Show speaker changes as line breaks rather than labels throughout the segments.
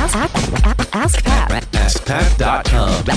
AskPat.
AskPat.com.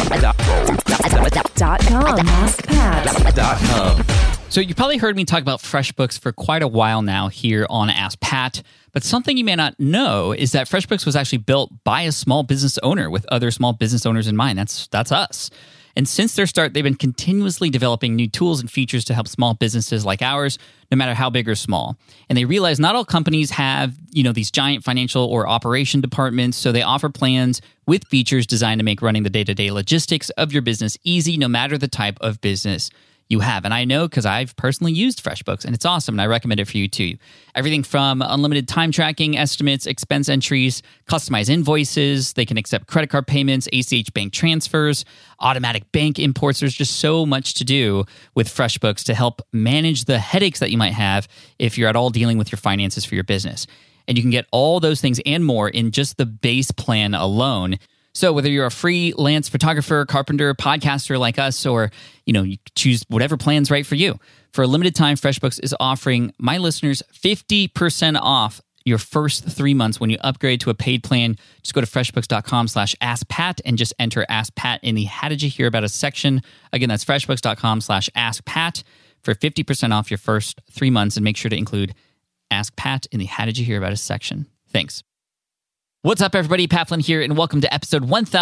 AskPat.com.
So you probably heard me talk about FreshBooks for quite a while now here on Ask Pat, but something you may not know is that FreshBooks was actually built by a small business owner with other small business owners in mind. That's us. And since their start, they've been continuously developing new tools and features to help small businesses like ours, no matter how big or small. And they realize not all companies have, these giant financial or operation departments, so they offer plans with features designed to make running the day-to-day logistics of your business easy, no matter the type of business you have. And I know because I've personally used FreshBooks, and it's awesome, and I recommend it for you too. Everything from unlimited time tracking, estimates, expense entries, customized invoices, they can accept credit card payments, ACH bank transfers, automatic bank imports. There's just so much to do with FreshBooks to help manage the headaches that you might have if you're at all dealing with your finances for your business. And you can get all those things and more in just the base plan alone. So whether you're a freelance photographer, carpenter, podcaster like us, or you choose whatever plan's right for you. For a limited time, FreshBooks is offering my listeners 50% off your first 3 months when you upgrade to a paid plan. Just go to freshbooks.com/askpat and just enter Ask Pat in the How Did You Hear About Us section. Again, that's freshbooks.com/askpat for 50% off your first 3 months, and make sure to include Ask Pat in the How Did You Hear About Us section. Thanks. What's up, everybody? Pat Flynn here, and welcome to episode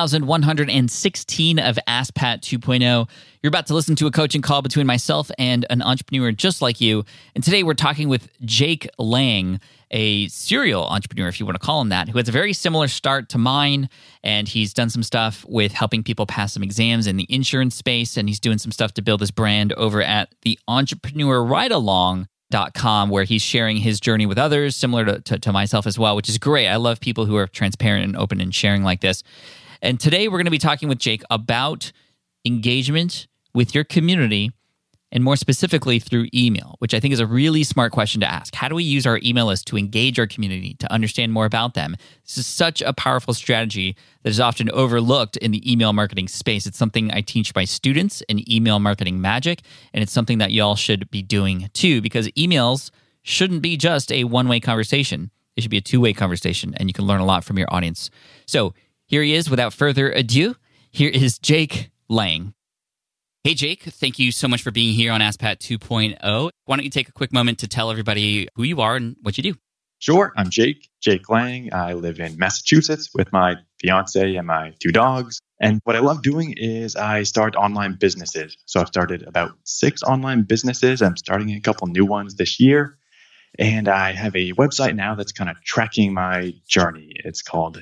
1116 of Ask Pat 2.0. You're about to listen to a coaching call between myself and an entrepreneur just like you. And today we're talking with Jake Lang, a serial entrepreneur, if you want to call him that, who has a very similar start to mine. And he's done some stuff with helping people pass some exams in the insurance space. And he's doing some stuff to build his brand over at the Entrepreneur Ride Along. .com, where he's sharing his journey with others, similar to myself as well, which is great. I love people who are transparent and open and sharing like this. And today we're going to be talking with Jake about engagement with your community, and more specifically through email, which I think is a really smart question to ask. How do we use our email list to engage our community, to understand more about them? This is such a powerful strategy that is often overlooked in the email marketing space. It's something I teach my students in Email Marketing Magic, and it's something that y'all should be doing too, because emails shouldn't be just a one-way conversation. It should be a two-way conversation, and you can learn a lot from your audience. So here he is. Without further ado, here is Jake Lang. Hey, Jake, thank you so much for being here on Ask Pat 2.0. Why don't you take a quick moment to tell everybody who you are and what you do?
Sure. I'm Jake Lang. I live in Massachusetts with my fiance and my 2 dogs. And what I love doing is I start online businesses. So I've started about 6 online businesses. I'm starting a couple new ones this year. And I have a website now that's kind of tracking my journey. It's called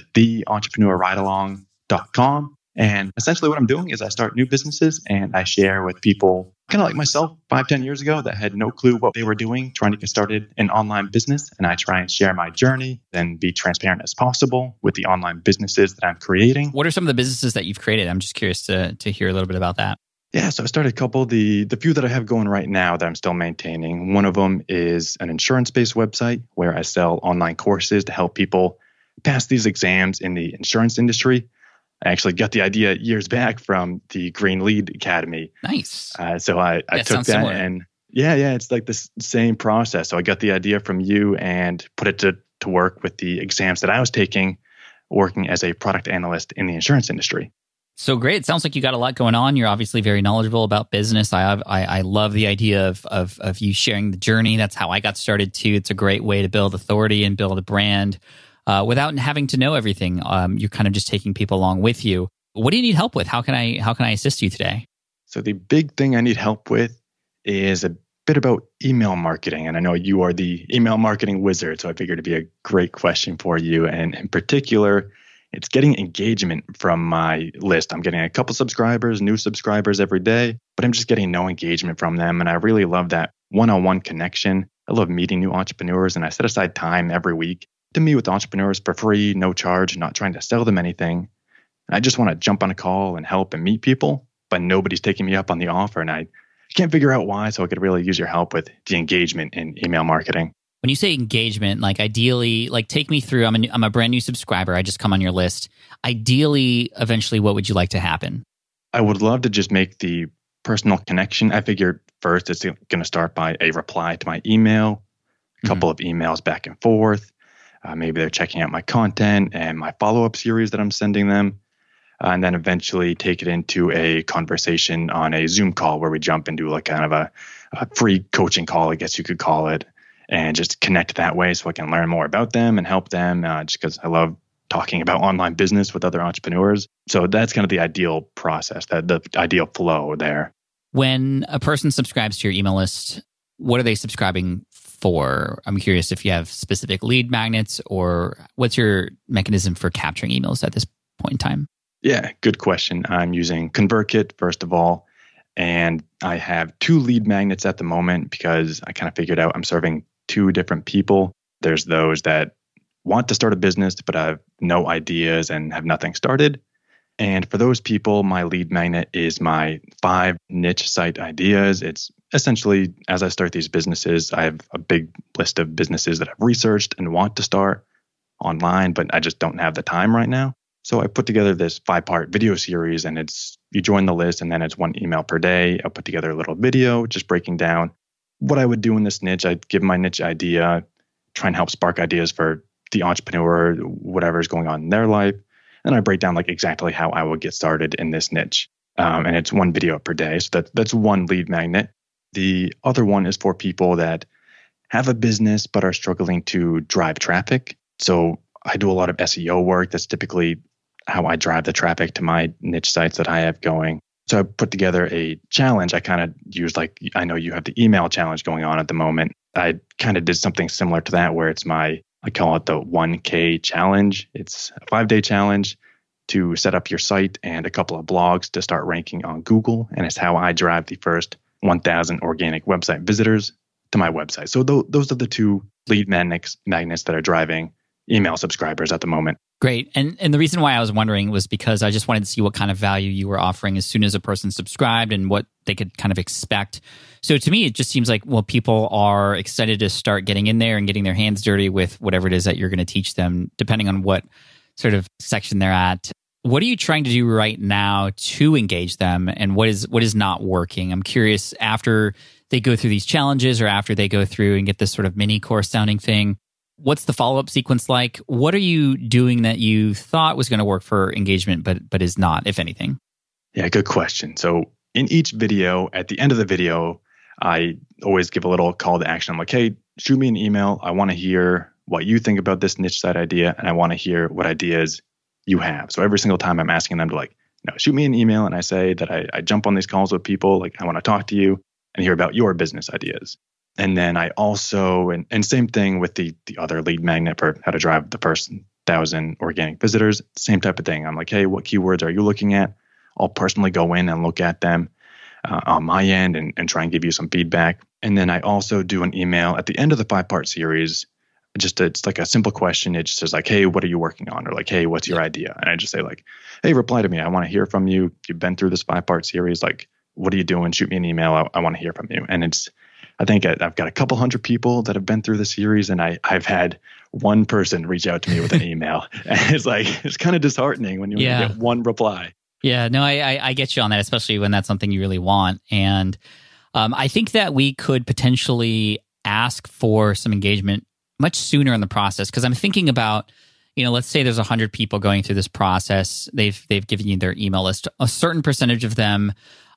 theentrepreneurridealong.com. And essentially what I'm doing is I start new businesses and I share with people kind of like myself 5-10 years ago that had no clue what they were doing, trying to get started in online business. And I try and share my journey and be transparent as possible with the online businesses that I'm creating.
What are some of the businesses that you've created? I'm just curious to hear a little bit about that.
Yeah, so I started a couple. The few that I have going right now that I'm still maintaining. One of them is an insurance-based website where I sell online courses to help people pass these exams in the insurance industry. I actually got the idea years back from the Green Lead Academy.
Nice.
So I took that
similar.
and it's like the same process. So I got the idea from you and put it to work with the exams that I was taking, working as a product analyst in the insurance industry.
So great. It sounds like you got a lot going on. You're obviously very knowledgeable about business. I love the idea of you sharing the journey. That's how I got started too. It's a great way to build authority and build a brand. Without having to know everything, you're kind of just taking people along with you. What do you need help with? How can I assist you today?
So the big thing I need help with is a bit about email marketing. And I know you are the email marketing wizard, so I figured it'd be a great question for you. And in particular, it's getting engagement from my list. I'm getting a couple subscribers, new subscribers every day, but I'm just getting no engagement from them. And I really love that one-on-one connection. I love meeting new entrepreneurs, and I set aside time every week to meet with entrepreneurs for free, no charge, not trying to sell them anything. I just want to jump on a call and help and meet people, but nobody's taking me up on the offer, and I can't figure out why, so I could really use your help with the engagement in email marketing.
When you say engagement, like ideally, like take me through, I'm a brand new subscriber, I just come on your list. Ideally, eventually, what would you like to happen?
I would love to just make the personal connection. I figured first it's going to start by a reply to my email, a couple of emails back and forth. Maybe they're checking out my content and my follow-up series that I'm sending them. And then eventually take it into a conversation on a Zoom call where we jump into like kind of a free coaching call, I guess you could call it, and just connect that way so I can learn more about them and help them just because I love talking about online business with other entrepreneurs. So that's kind of the ideal process, the ideal flow there.
When a person subscribes to your email list, what are they subscribing for? I'm curious if you have specific lead magnets or what's your mechanism for capturing emails at this point in time?
Yeah, good question. I'm using ConvertKit, first of all, and I have 2 lead magnets at the moment because I kind of figured out I'm serving 2 different people. There's those that want to start a business but have no ideas and have nothing started. And for those people, my lead magnet is my 5 niche site ideas. It's essentially, as I start these businesses, I have a big list of businesses that I've researched and want to start online, but I just don't have the time right now. So I put together this 5-part video series, and you join the list and then it's 1 email per day. I'll put together a little video just breaking down what I would do in this niche. I'd give my niche idea, try and help spark ideas for the entrepreneur, whatever is going on in their life. And I break down like exactly how I will get started in this niche. And it's 1 video per day. So that's 1 lead magnet. The other one is for people that have a business but are struggling to drive traffic. So I do a lot of SEO work. That's typically how I drive the traffic to my niche sites that I have going. So I put together a challenge. I kind of use I know you have the email challenge going on at the moment. I kind of did something similar to that where it's I call it the 1K challenge. It's a 5-day challenge to set up your site and a couple of blogs to start ranking on Google. And it's how I drive the first 1,000 organic website visitors to my website. So those are the 2 lead magnets that are driving email subscribers at the moment.
Great. And the reason why I was wondering was because I just wanted to see what kind of value you were offering as soon as a person subscribed and what they could kind of expect. So to me, it just seems like, well, people are excited to start getting in there and getting their hands dirty with whatever it is that you're going to teach them, depending on what sort of section they're at. What are you trying to do right now to engage them, and what is not working? I'm curious, after they go through these challenges or after they go through and get this sort of mini course sounding thing, what's the follow-up sequence like? What are you doing that you thought was going to work for engagement, but is not, if anything?
Yeah, good question. So in each video, at the end of the video, I always give a little call to action. I'm like, hey, shoot me an email. I want to hear what you think about this niche site idea, and I want to hear what ideas you have. So every single time I'm asking them to shoot me an email, and I say that I jump on these calls with people, I want to talk to you and hear about your business ideas. And then I also, and same thing with the other lead magnet for how to drive the first 1,000 organic visitors, same type of thing. I'm like, hey, what keywords are you looking at? I'll personally go in and look at them on my end and try and give you some feedback. And then I also do an email at the end of the 5-part series. It's like a simple question. It just says hey, what are you working on? Or hey, what's your idea? And I just say hey, reply to me. I want to hear from you. You've been through this 5-part series. What are you doing? Shoot me an email. I want to hear from you. And I think I've got a couple hundred people that have been through the series, and I've had 1 person reach out to me with an email. And it's kind of disheartening when you get 1 reply.
Yeah, no, I get you on that, especially when that's something you really want. And I think that we could potentially ask for some engagement much sooner in the process, because I'm thinking about, let's say there's 100 people going through this process. They've given you their email list. A certain percentage of them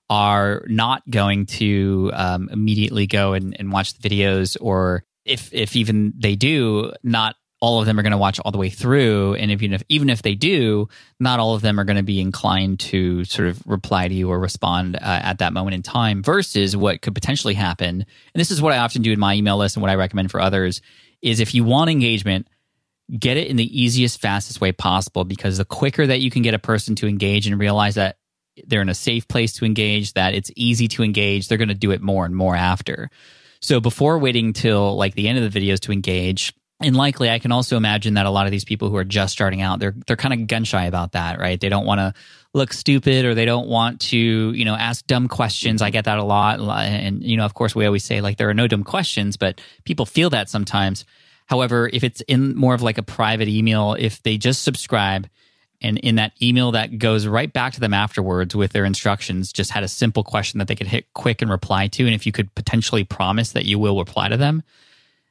are not going to immediately go and watch the videos, or if even they do, not all of them are going to watch all the way through. And even if they do, not all of them are going to be inclined to sort of reply to you or respond at that moment in time, versus what could potentially happen. And this is what I often do in my email list and what I recommend for others is, if you want engagement, get it in the easiest, fastest way possible, because the quicker that you can get a person to engage and realize that they're in a safe place to engage, that it's easy to engage, they're going to do it more and more after. So before waiting till the end of the videos to engage, and likely I can also imagine that a lot of these people who are just starting out, they're kind of gun shy about that, right? They don't want to look stupid, or they don't want to, ask dumb questions. I get that a lot. And, of course, we always say there are no dumb questions, but people feel that sometimes. However, if it's in more of a private email, if they just subscribe, and in that email that goes right back to them afterwards with their instructions, just had a simple question that they could hit quick and reply to, and if you could potentially promise that you will reply to them,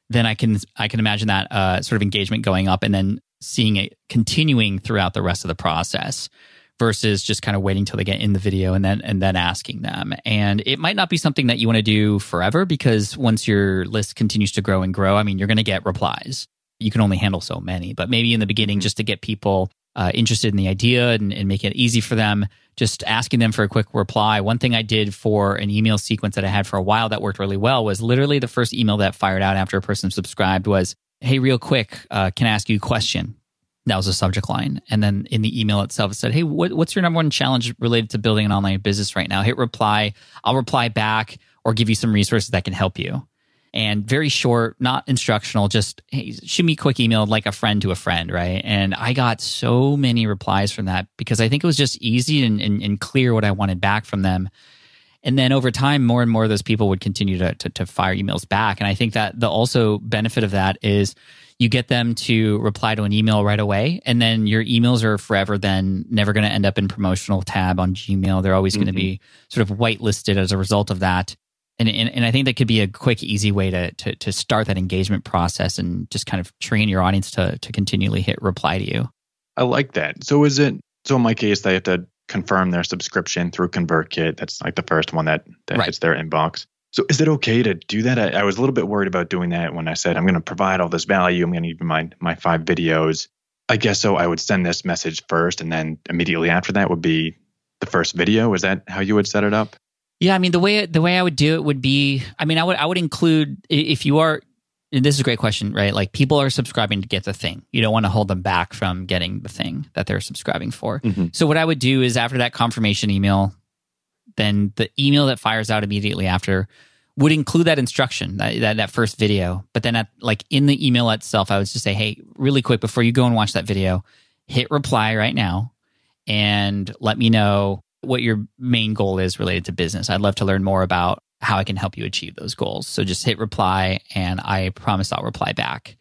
then I can imagine that sort of engagement going up and then seeing it continuing throughout the rest of the process versus just kind of waiting till they get in the video and then asking them. And it might not be something that you want to do forever, because once your list continues to grow and grow, I mean, you're going to get replies. You can only handle so many, but maybe in the beginning, just to get people interested in the idea and make it easy for them, just asking them for a quick reply. One thing I did for an email sequence that I had for a while that worked really well was literally the first email that fired out after a person subscribed was, "Hey, real quick, can I ask you a question?" That was a subject line. And then in the email itself, it said, "Hey, what's your number one challenge related to building an online business right now? Hit reply. I'll reply back or give you some resources that can help you." And very short, not instructional, just, hey, shoot me a quick email like a friend to a friend, right? And I got so many replies from that because I think it was just easy and clear what I wanted back from them. And then over time, more and more of those people would continue to fire emails back. And I think that the also benefit of that is you get them to reply to an email right away. And then your emails are forever then never going to end up in promotional tab on Gmail. They're always going to be sort of whitelisted as a result of that. And I think that could be a quick, easy way to start that engagement process and just kind of train your audience to continually hit reply to you.
I like that. So in my case, they have to confirm their subscription through ConvertKit. That's like the first one that right. hits their inbox. So is it okay to do that? I was a little bit worried about doing that when I said, I'm going to provide all this value. I'm going to give my 5 videos. I guess so I would send this message first, and then immediately after that would be the first video. Is that how you would set it up?
Yeah, I mean, the way I would do it would be, I mean, I would include, if you are, and this is a great question, right? Like, people are subscribing to get the thing. You don't want to hold them back from getting the thing that they're subscribing for. So what I would do is after that confirmation email, then the email that fires out immediately after would include that instruction, that first video. But then in the email itself, I would just say, hey, really quick, before you go and watch that video, hit reply right now and let me know what your main goal is related to business. I'd love to learn more about how I can help you achieve those goals. So just hit reply, and I promise I'll reply back.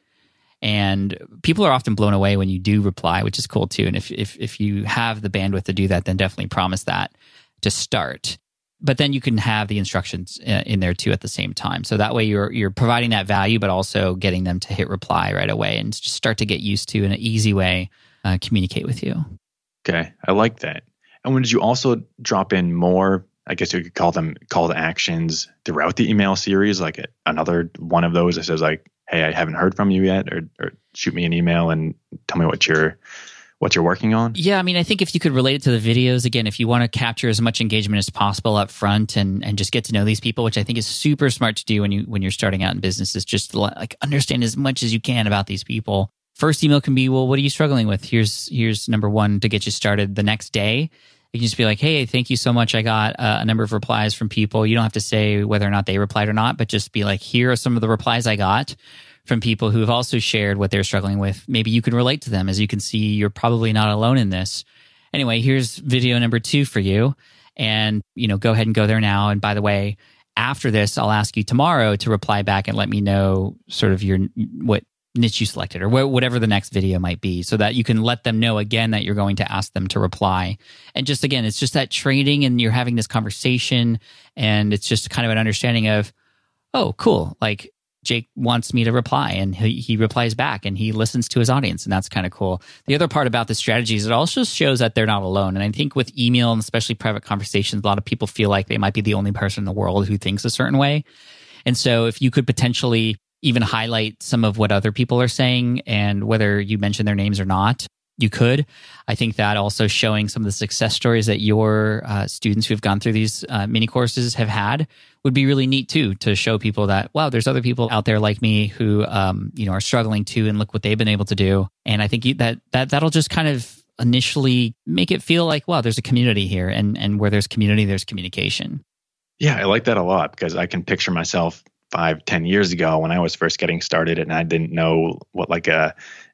And people are often blown away when you do reply, which is cool too. And if you have the bandwidth to do that, then definitely promise that to start. But then you can have the instructions in there too at the same time. So that way you're providing that value, but also getting them to hit reply right away and just start to get used to, in an easy way, communicate with you.
Okay, I like that. And when did you also drop in more, I guess you could call them call to actions throughout the email series, like another one of those that says like, hey, I haven't heard from you yet, or shoot me an email and tell me what you're working on? Yeah,
I mean, I think if you could relate it to the videos, again, if you want to capture as much engagement as possible up front and just get to know these people, which I think is super smart to do when you're starting out in business, is just like understand as much as you can about these people. First email can be, well, what are you struggling with? Here's number one to get you started. The next day, you can just be like, hey, thank you so much. I got a number of replies from people. You don't have to say whether or not they replied or not, but just be like, here are some of the replies I got from people who have also shared what they're struggling with. Maybe you can relate to them. As you can see, you're probably not alone in this. Anyway, here's video number 2 for you. And, go ahead and go there now. And by the way, after this, I'll ask you tomorrow to reply back and let me know sort of what niche you selected or whatever the next video might be, so that you can let them know again that you're going to ask them to reply. And just again, it's just that training, and you're having this conversation, and it's just kind of an understanding of, oh, cool. Like, Jake wants me to reply, and he replies back, and he listens to his audience, and that's kind of cool. The other part about the strategy is it also shows that they're not alone. And I think with email, and especially private conversations, a lot of people feel like they might be the only person in the world who thinks a certain way. And so if you could potentially even highlight some of what other people are saying, and whether you mention their names or not, you could. I think that also showing some of the success stories that your students who've gone through these mini courses have had would be really neat too, to show people that, wow, there's other people out there like me who are struggling too, and look what they've been able to do. And I think that'll just kind of initially make it feel like, wow, there's a community here, and where there's community, there's communication.
Yeah, I like that a lot, because I can picture myself 5-10 years ago when I was first getting started, and I didn't know what like a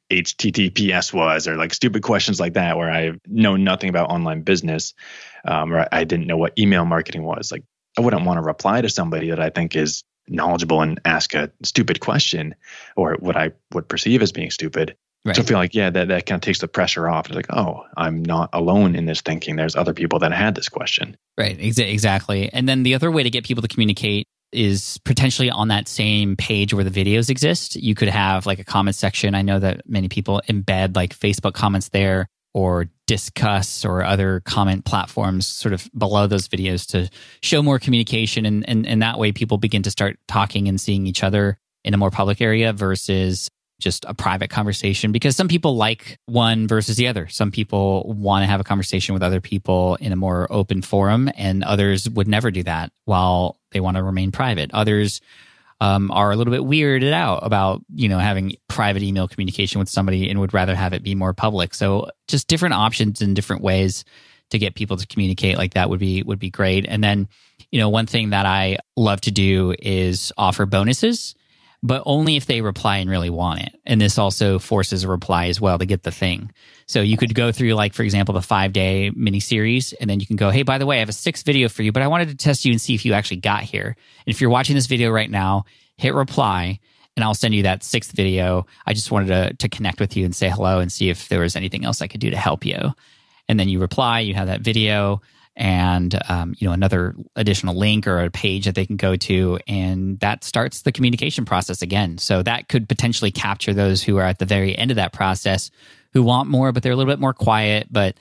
HTTPS was, or like stupid questions like that, where I know nothing about online business, or I didn't know what email marketing was. Like, I wouldn't want to reply to somebody that I think is knowledgeable and ask a stupid question, or what I would perceive as being stupid. Right. So I feel like, that kind of takes the pressure off. It's like, oh, I'm not alone in this thinking. There's other people that had this question.
Right, exactly. And then the other way to get people to communicate is potentially on that same page where the videos exist. You could have like a comment section. I know that many people embed like Facebook comments there, or Discuss or other comment platforms sort of below those videos to show more communication. And that way people begin to start talking and seeing each other in a more public area versus just a private conversation, because some people like one versus the other. Some people want to have a conversation with other people in a more open forum, and others would never do that while they want to remain private. Others are a little bit weirded out about, having private email communication with somebody and would rather have it be more public. So just different options and different ways to get people to communicate like that would be great. And then, one thing that I love to do is offer bonuses, but only if they reply and really want it. And this also forces a reply as well to get the thing. So you could go through, like, for example, the 5-day mini series, and then you can go, hey, by the way, I have a 6th video for you, but I wanted to test you and see if you actually got here. And if you're watching this video right now, hit reply, and I'll send you that 6th video. I just wanted to connect with you and say hello and see if there was anything else I could do to help you. And then you reply, you have that video, and another additional link or a page that they can go to, and that starts the communication process again. So that could potentially capture those who are at the very end of that process, who want more, but they're a little bit more quiet. But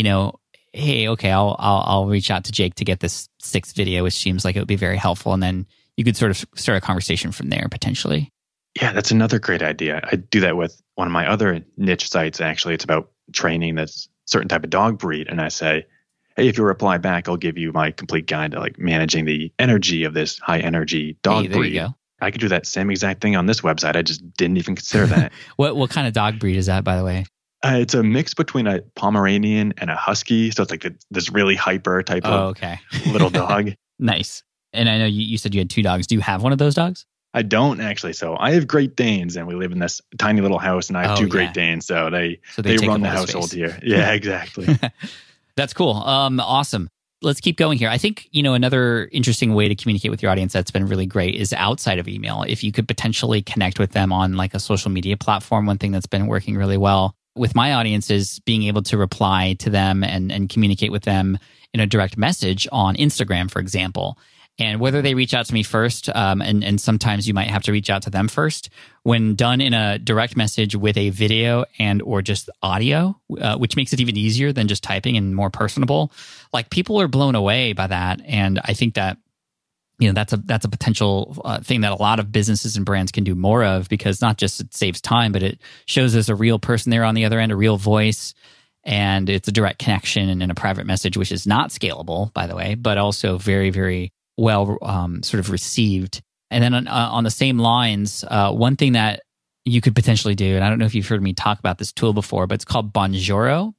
hey, okay, I'll reach out to Jake to get this 6th video, which seems like it would be very helpful, and then you could sort of start a conversation from there potentially.
Yeah, that's another great idea. I do that with one of my other niche sites. Actually, it's about training this certain type of dog breed, and I say, hey, if you reply back, I'll give you my complete guide to like managing the energy of this high energy dog breed. There you go. I could do that same exact thing on this website. I just didn't even consider that.
What kind of dog breed is that, by the way?
It's a mix between a Pomeranian and a Husky. So it's like this really hyper type of little dog.
Nice. And I know you said you had 2 dogs. Do you have one of those dogs?
I don't actually. So I have Great Danes, and we live in this tiny little house, and I have 2 Great Danes. So they run the household here. Yeah, exactly.
That's cool. Awesome. Let's keep going here. I think, another interesting way to communicate with your audience that's been really great is outside of email. If you could potentially connect with them on like a social media platform, one thing that's been working really well with my audience is being able to reply to them and communicate with them in a direct message on Instagram, for example. And whether they reach out to me first, and sometimes you might have to reach out to them first, when done in a direct message with a video and or just audio, which makes it even easier than just typing and more personable. Like, people are blown away by that, and I think that that's a potential thing that a lot of businesses and brands can do more of, because not just it saves time, but it shows there's a real person there on the other end, a real voice. And it's a direct connection and in a private message, which is not scalable, by the way, but also very, very well sort of received. And then on the same lines, one thing that you could potentially do, and I don't know if you've heard me talk about this tool before, but it's called Bonjoro,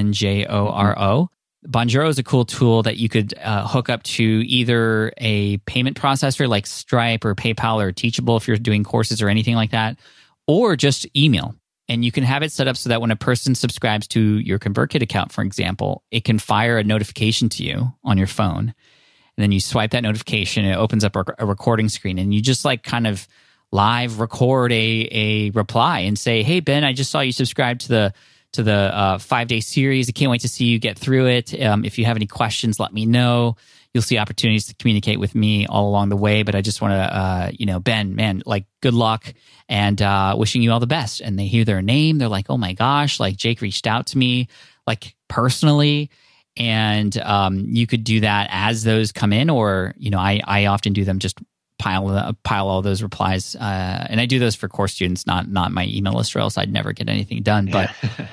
Bonjoro. Bonjoro is a cool tool that you could hook up to either a payment processor like Stripe or PayPal or Teachable if you're doing courses or anything like that, or just email. And you can have it set up so that when a person subscribes to your ConvertKit account, for example, it can fire a notification to you on your phone. And then you swipe that notification, it opens up a recording screen, and you just like kind of live record a reply and say, hey, Ben, I just saw you subscribe to the 5-day series. I can't wait to see you get through it. If you have any questions, let me know. You'll see opportunities to communicate with me all along the way. But I just want to, Ben, man, like, good luck and wishing you all the best. And they hear their name. They're like, oh my gosh, like Jake reached out to me, like personally. And you could do that as those come in, or, I often do them just pile all those replies. And I do those for course students, not my email list, or else I'd never get anything done. But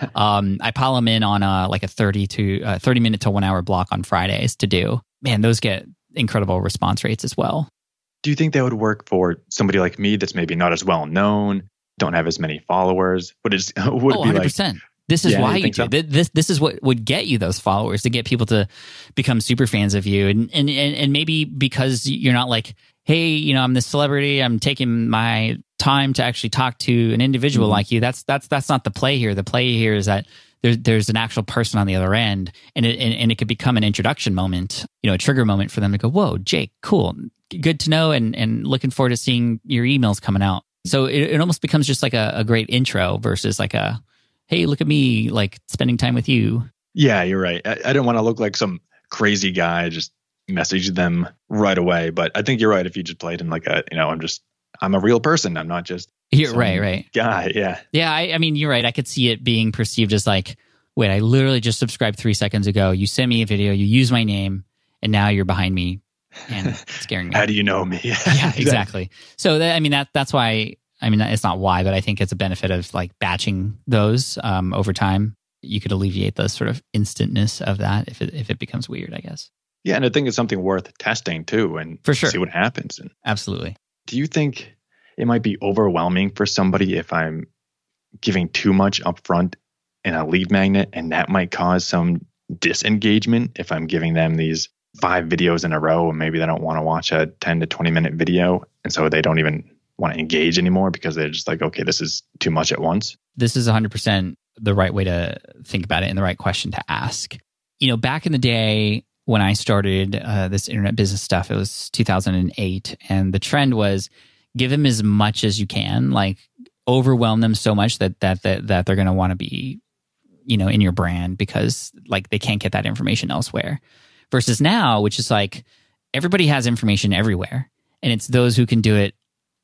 I pile them in on a 30 minute to 1 hour block on Fridays to do. Man, those get incredible response rates as well.
Do you think that would work for somebody like me that's maybe not as well known, don't have as many followers? Would it be
100%.
Like...
This is why you do it. This is what would get you those followers, to get people to become super fans of you. And maybe because you're not like, hey, I'm this celebrity, I'm taking my time to actually talk to an individual like you. That's not the play here. The play here is that there's an actual person on the other end, and it could become an introduction moment, a trigger moment for them to go, whoa, Jake, cool, good to know, and looking forward to seeing your emails coming out. So it almost becomes just like a great intro versus like a, hey, look at me, like spending time with you.
Yeah, you're right. I don't want to look like some crazy guy just, message them right away. But I think you're right. If you just play it in like a, I'm a real person. I'm not just
You're right.
guy. Yeah.
Yeah. I mean, you're right. I could see it being perceived as like, wait, I literally just subscribed 3 seconds ago. You sent me a video, you use my name, and now you're behind me and scaring me.
How do you know me?
Yeah, exactly. So that's why, it's not why, but I think it's a benefit of like batching those over time. You could alleviate the sort of instantness of that if it becomes weird, I guess.
Yeah, and I think it's something worth testing too, and
for sure,
see what happens. And
absolutely.
Do you think it might be overwhelming for somebody if I'm giving too much upfront in a lead magnet, and that might cause some disengagement if I'm giving them these 5 videos in a row, and maybe they don't want to watch a 10 to 20 minute video, and so they don't even want to engage anymore because they're just like, okay, this is too much at once?
This is 100% the right way to think about it and the right question to ask. Back in the day when I started this internet business stuff, it was 2008, and the trend was give them as much as you can, like overwhelm them so much that they're going to want to be, in your brand because like they can't get that information elsewhere. Versus now, which is like everybody has information everywhere, and it's those who can do it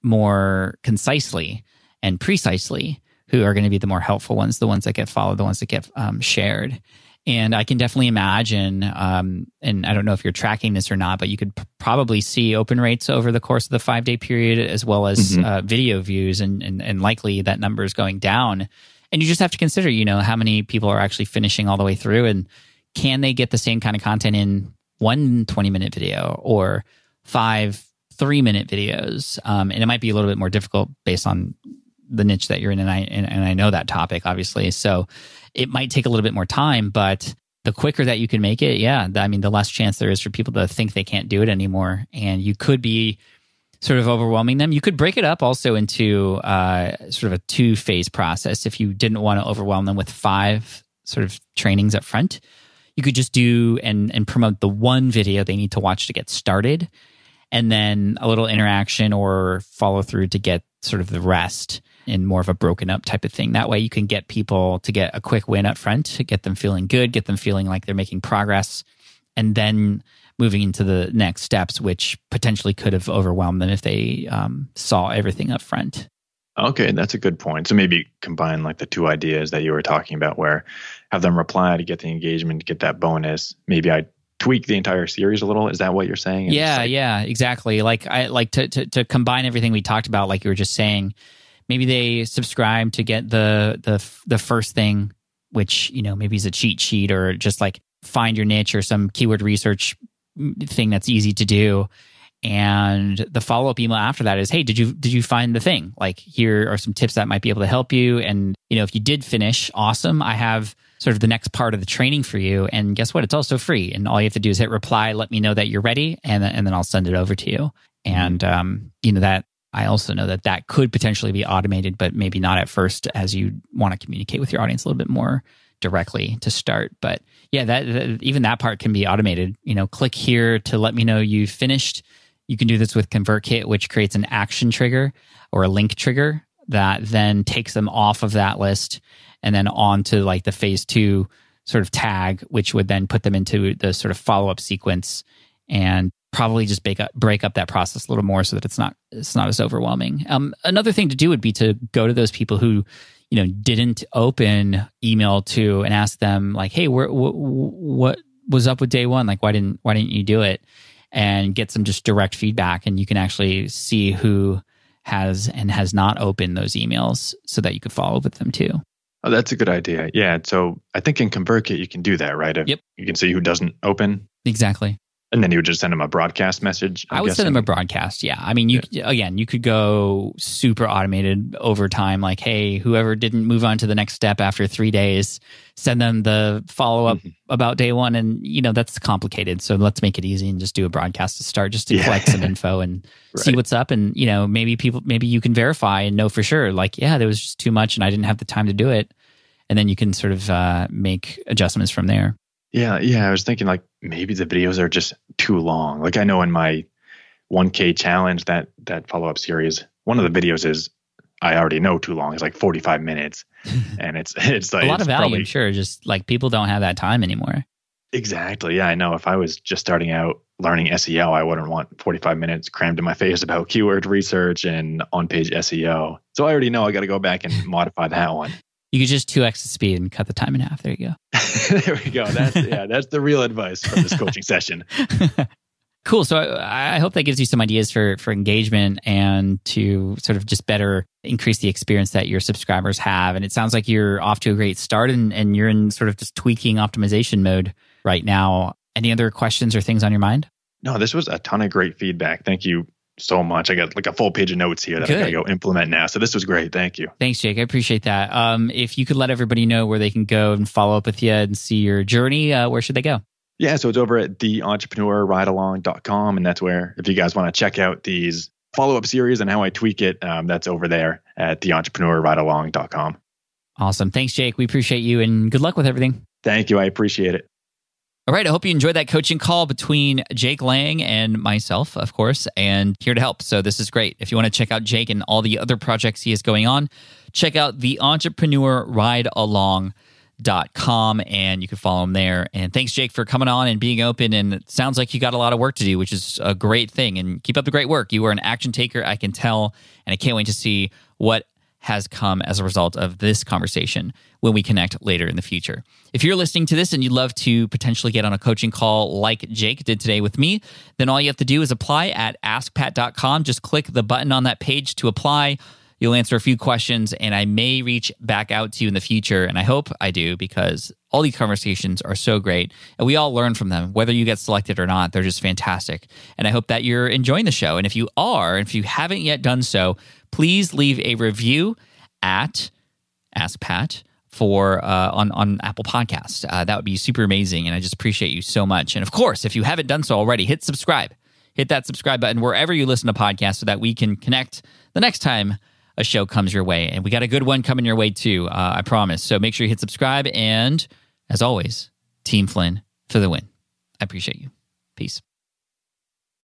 more concisely and precisely who are going to be the more helpful ones, the ones that get followed, the ones that get shared. And I can definitely imagine, and I don't know if you're tracking this or not, but you could probably see open rates over the course of the 5-day period, as well as video views, and likely that number is going down. And you just have to consider, how many people are actually finishing all the way through, and can they get the same kind of content in one 20-minute video or 5 3-minute videos? And it might be a little bit more difficult based on the niche that you're in, and I know that topic, obviously. So it might take a little bit more time, but the quicker that you can make it, the less chance there is for people to think they can't do it anymore. And you could be sort of overwhelming them. You could break it up also into sort of a 2-phase process. If you didn't want to overwhelm them with 5 sort of trainings up front, you could just do and promote the one video they need to watch to get started, and then a little interaction or follow through to get sort of the rest in more of a broken up type of thing. That way you can get people to get a quick win up front, to get them feeling good, get them feeling like they're making progress, and then moving into the next steps, which potentially could have overwhelmed them if they saw everything up front.
Okay, that's a good point. So maybe combine like the 2 ideas that you were talking about, where have them reply to get the engagement, get that bonus. Maybe I tweak the entire series a little. Is that what you're saying?
Yeah, exactly. Like I like to combine everything we talked about, like you were just saying. Maybe they subscribe to get the first thing, which maybe is a cheat sheet, or just like find your niche or some keyword research thing that's easy to do. And the follow-up email after that is, hey, did you find the thing? Like, here are some tips that might be able to help you. And if you did finish, awesome. I have sort of the next part of the training for you. And guess what? It's also free. And all you have to do is hit reply, let me know that you're ready, and then I'll send it over to you. And that I also know that could potentially be automated, but maybe not at first, as you want to communicate with your audience a little bit more directly to start. But yeah, even that part can be automated. Click here to let me know you've finished. You can do this with ConvertKit, which creates an action trigger or a link trigger that then takes them off of that list and then onto like the phase 2 sort of tag, which would then put them into the sort of follow-up sequence, and probably just break up that process a little more so that it's not as overwhelming. Another thing to do would be to go to those people who didn't open email to and ask them like, hey, what was up with day 1? Like, why didn't you do it? And get some just direct feedback, and you can actually see who has and has not opened those emails so that you could follow up with them too.
Oh, that's a good idea. Yeah. So I think in ConvertKit you can do that, right?
Yep.
You can see who doesn't open.
Exactly.
And then you would just send them a broadcast message.
I would send them a broadcast. Yeah. I mean, you could go super automated over time. Like, hey, whoever didn't move on to the next step after 3 days, send them the follow up about day 1. And, that's complicated. So let's make it easy and just do a broadcast to start, just to collect some info and see what's up. And, maybe you can verify and know for sure, like, yeah, there was just too much and I didn't have the time to do it. And then you can sort of make adjustments from there.
Yeah. I was thinking like maybe the videos are just too long. Like I know in my 1K challenge, that follow-up series, one of the videos is, I already know too long. It's like 45 minutes. And it's like
a lot of value,
probably,
I'm sure. Just like people don't have that time anymore.
Exactly. Yeah, I know. If I was just starting out learning SEO, I wouldn't want 45 minutes crammed in my face about keyword research and on-page SEO. So I already know I got to go back and modify that one.
You could just 2x the speed and cut the time in half. There you go.
There we go. That's the real advice from this coaching session.
Cool. So I hope that gives you some ideas for engagement and to sort of just better increase the experience that your subscribers have. And it sounds like you're off to a great start and you're in sort of just tweaking optimization mode right now. Any other questions or things on your mind?
No, this was a ton of great feedback. Thank you so much. I got like a full page of notes here that I got to go implement now. So this was great. Thank you.
Thanks, Jake. I appreciate that. If you could let everybody know where they can go and follow up with you and see your journey, where should they go?
Yeah, so it's over at theentrepreneurridealong.com. And that's where, if you guys want to check out these follow-up series and how I tweak it, that's over there at theentrepreneurridealong.com.
Awesome. Thanks, Jake. We appreciate you and good luck with everything.
Thank you. I appreciate it.
All right. I hope you enjoyed that coaching call between Jake Lang and myself, of course, and here to help. So this is great. If you want to check out Jake and all the other projects he has going on, check out theentrepreneurridealong.com and you can follow him there. And thanks, Jake, for coming on and being open. And it sounds like you got a lot of work to do, which is a great thing. And keep up the great work. You are an action taker, I can tell. And I can't wait to see what has come as a result of this conversation when we connect later in the future. If you're listening to this and you'd love to potentially get on a coaching call like Jake did today with me, then all you have to do is apply at askpat.com. Just click the button on that page to apply. You'll answer a few questions, and I may reach back out to you in the future, and I hope I do because all these conversations are so great, and we all learn from them, whether you get selected or not. They're just fantastic, and I hope that you're enjoying the show. And if you are, if you haven't yet done so, please leave a review at Ask Pat on Apple Podcasts. That would be super amazing, and I just appreciate you so much. And of course, if you haven't done so already, hit subscribe. Hit that subscribe button wherever you listen to podcasts so that we can connect the next time a show comes your way. And we got a good one coming your way too, I promise. So make sure you hit subscribe. And as always, Team Flynn for the win. I appreciate you. Peace.